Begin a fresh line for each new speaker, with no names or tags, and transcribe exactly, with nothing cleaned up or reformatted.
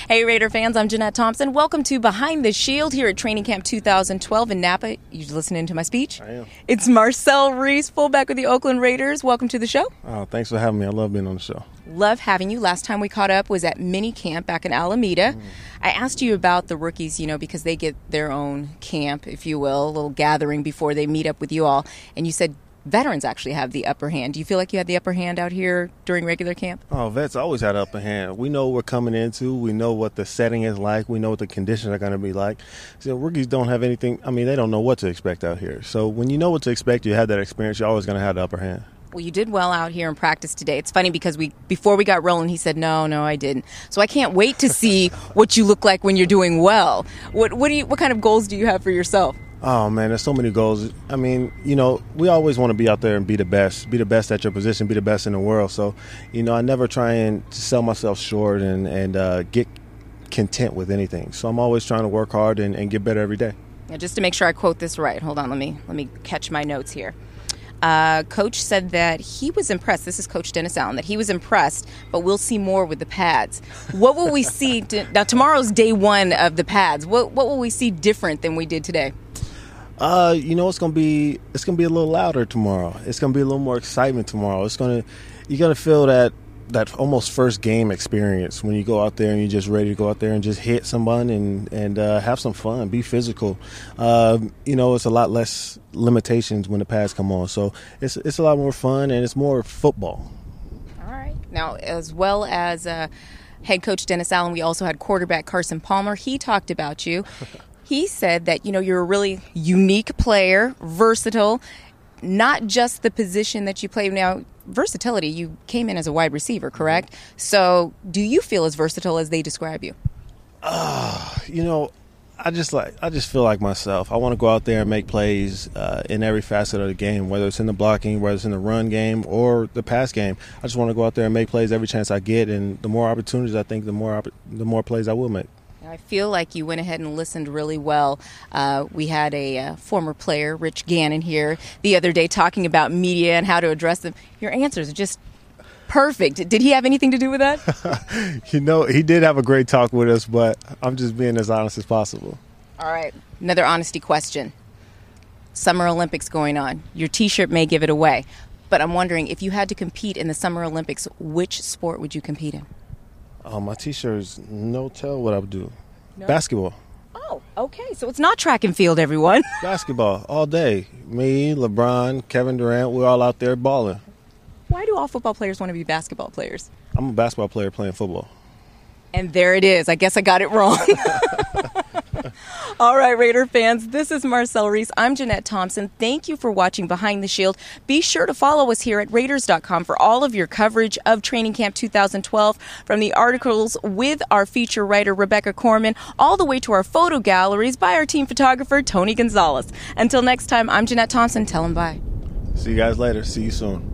Hey Raider fans, I'm Jeanette Thompson. Welcome to Behind the Shield here at Training Camp two thousand twelve in Napa. You listening to my speech?
I am.
It's Marcel Reese, fullback with the Oakland Raiders. Welcome to the show.
Oh, thanks for having me. I love being on the show.
Love having you. Last time we caught up was at mini camp back in Alameda. Mm. I asked you about the rookies, you know, because they get their own camp, if you will, a little gathering before they meet up with you all. And you said veterans actually have the upper hand. Do you feel like you had the upper hand out here during regular camp?
Oh, vets always had the upper hand. We know what we're coming into. We know what the setting is like. We know what the conditions are going to be like. So rookies don't have anything. I mean, they don't know what to expect out here. So when you know what to expect, you have that experience, you're always going to have the upper hand.
Well, you did well out here in practice today. It's funny because we before we got rolling, he said, no, no, I didn't. So I can't wait to see what you look like when you're doing well. What what do you what kind of goals do you have for yourself?
Oh, man, there's so many goals. I mean, you know, we always want to be out there and be the best, be the best at your position, be the best in the world. So, you know, I never try and sell myself short and, and uh, get content with anything. So I'm always trying to work hard and, and get better every day.
Now, just to make sure I quote this right, hold on, let me let me catch my notes here. Uh, Coach said that he was impressed. This is Coach Dennis Allen, that he was impressed, but we'll see more with the pads. What will we see? To, now, tomorrow's day one of the pads. What what will we see different than we did today?
Uh, you know, it's gonna be it's gonna be a little louder tomorrow. It's gonna be a little more excitement tomorrow. It's gonna you're gonna feel that that almost first game experience when you go out there and you're just ready to go out there and just hit someone and and uh, have some fun, be physical. Uh, you know, it's a lot less limitations when the pads come on, so it's it's a lot more fun and it's more football.
All right. Now, as well as uh, head coach Dennis Allen, we also had quarterback Carson Palmer. He talked about you. He said that, you know, you're a really unique player, versatile, not just the position that you play. Now, versatility, you came in as a wide receiver, correct? So do you feel as versatile as they describe you?
Uh, you know, I just like I just feel like myself. I want to go out there and make plays uh, in every facet of the game, whether it's in the blocking, whether it's in the run game or the pass game. I just want to go out there and make plays every chance I get, and the more opportunities I think, the more the more plays I will make.
I feel like you went ahead and listened really well. Uh, we had a uh, former player, Rich Gannon, here the other day talking about media and how to address them. Your answers are just perfect. Did he have anything to do with that?
You know, he did have a great talk with us, but I'm just being as honest as possible.
All right. Another honesty question. Summer Olympics going on. Your T-shirt may give it away, but I'm wondering, if you had to compete in the Summer Olympics, which sport would you compete in?
Oh, my T-shirt's no tell what I would do.
No?
Basketball.
Oh, okay. So it's not track and field, everyone.
Basketball all day. Me, LeBron, Kevin Durant, we're all out there balling.
Why do all football players want to be basketball players?
I'm a basketball player playing football.
And there it is. I guess I got it wrong. All right, Raider fans, this is Marcel Reese. I'm Jeanette Thompson. Thank you for watching Behind the Shield. Be sure to follow us here at Raiders dot com for all of your coverage of Training Camp two thousand twelve, from the articles with our feature writer, Rebecca Corman, all the way to our photo galleries by our team photographer, Tony Gonzalez. Until next time, I'm Jeanette Thompson. Tell them bye.
See you guys later. See you soon.